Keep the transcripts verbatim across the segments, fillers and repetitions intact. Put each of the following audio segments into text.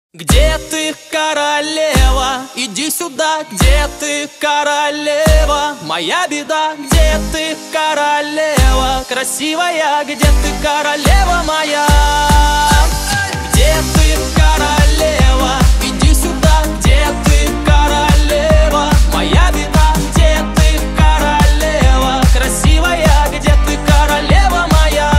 Где ты, королева? Иди сюда, где ты, королева? Моя беда, где ты, королева? Красивая, где ты, королева моя? Где ты, королева? Иди сюда, где ты, королева? Моя беда, где ты, королева? Красивая, где ты, королева моя?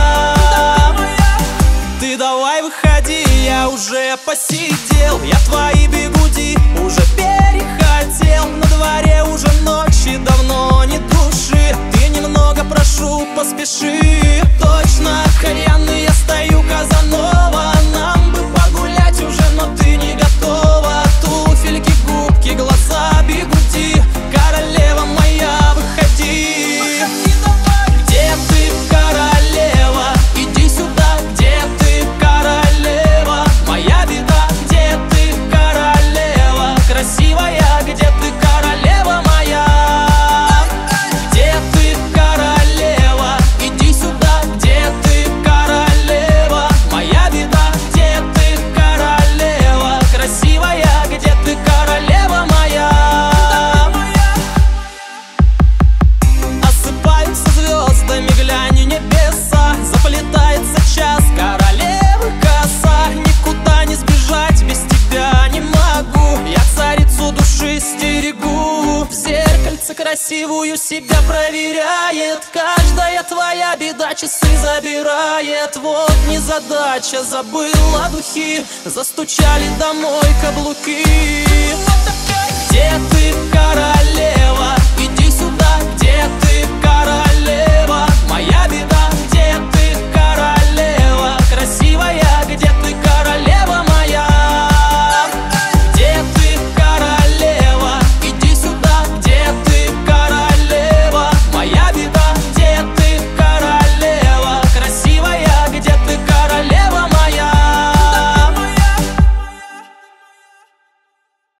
Ты давай выходи, я уже посидел, я твои бигуди уже перехотел. На дворе уже ночи, давно не души. Ты немного, прошу, поспеши. Точно, кальянный, я стою, Казанова. Нам бы погулять уже, но ты не готова. Туфельки, губки, глаза, бигуди. Королева моя, выходи. Где ты, королева? Иди сюда, где ты, королева? Моя беда, где ты, королева? Красивая, где ты, королева моя? Где ты, королева? Иди сюда, где ты, королева? Моя беда, где ты, королева? Красивая, где ты, королева моя? Осыпаются звездами, глянь, небеса. Заплетается час, королевы коса. Никуда не сбежать, без тебя не могу. Я царицу души стерегу. В зеркальце красивую себя проверяет. Каждая твоя беда часы забирает. Вот незадача, забыла духи. Застучали домой каблуки. Где ты, королева? Иди сюда, где ты, королева? Моя беда.